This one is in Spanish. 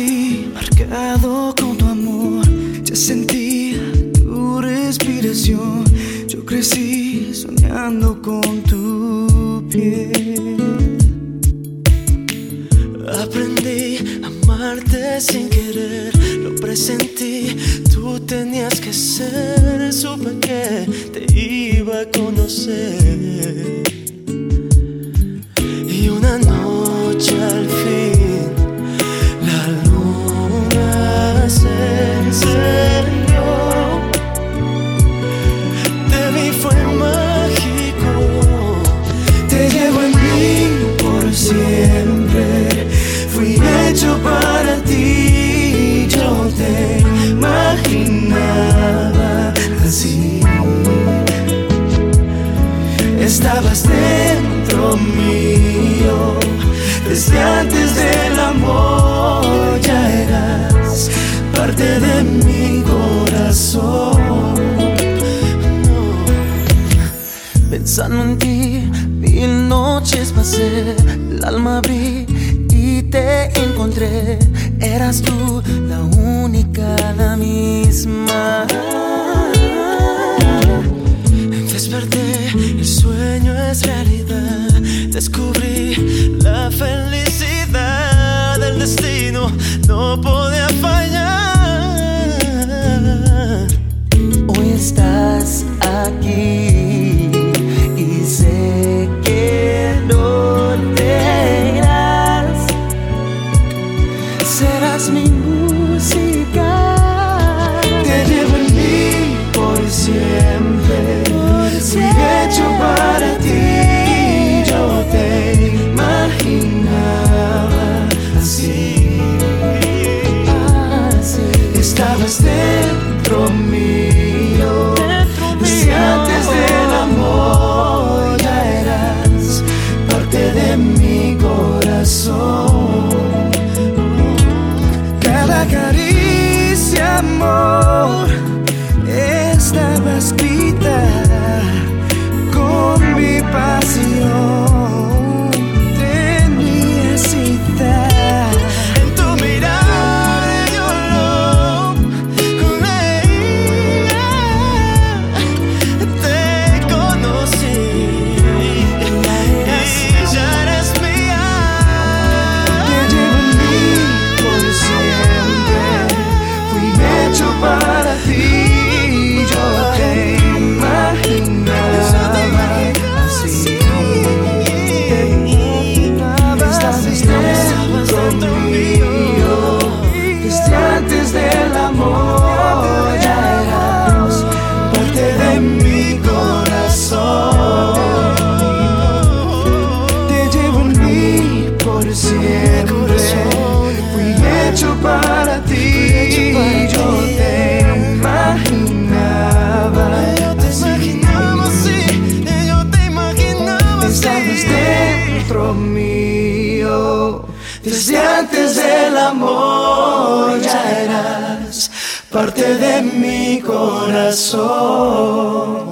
nací marcado con tu amor, ya sentí tu respiración. Yo crecí soñando con tu piel. Aprendí a amarte sin querer, lo presentí, tú tenías que ser. Supe que te iba a conocer. Y una noche al fin la luna se encendió. Te vi, fue mágico. Te llevo en mí por siempre. Fui hecho para ti. Yo te imaginaba así. Estabas dentro mío. Desde antes del amor ya eras parte de mi corazón. Pensando en ti, 1000 noches pasé, el alma abrí y te encontré. Eras tú la única, la misma. Desperté, el sueño es realidad. Descubrí la felicidad del destino, no podía fallar. Hoy estás aquí y sé que no te irás. Serás mi música. Te llevo en mí por siempre. Fui hecho para ti. Yo te imaginaba así. Estabas dentro mío. Desde antes del amor ya eras parte de mi corazón. Cada caricia, amor, estaba escrita con mi pasión. Tenía cita en tu mirada, yo lo leía. Te conocí y ya eres mía. Te llevo en mí por siempre. Fui hecho para ti. Yo te imaginaba así. Estabas dentro mío. Desde antes del amor ya eras parte de mi corazón. Te llevo en mí por siempre. Fui hecho para ti. Yo te imaginaba así. Estabas dentro mío. Desde antes del amor ya eras parte de mi corazón.